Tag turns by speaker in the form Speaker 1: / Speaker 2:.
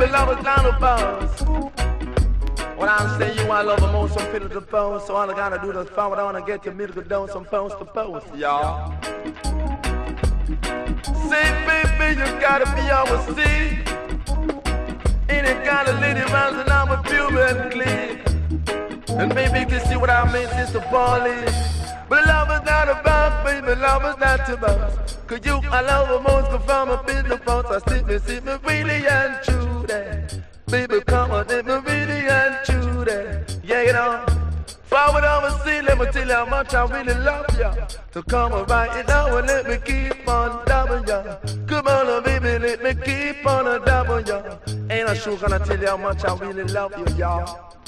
Speaker 1: baby, love is not a boss. When I say you, I love the most, I'm feeling the phone. So all I gotta do is phone, I wanna get your musical done, some phones to post, y'all. Say, baby, you gotta be overseas. Any kind of lady rounds and I'm a pure and clean. And maybe you can see what I mean, Sister Pauline. But love is not a boss, baby, love is not a boss. Cause you, I love the most, cause from a business phone. So sit me really and true that. Baby, come on, sit me really and true that. Yeah, you know. Forward overseas, let me tell you how much I really love ya. So come on right now and let me keep on loving ya. Come on, baby, let me keep on loving ya. Ain't I sure gonna tell you how much I really love you, y'all.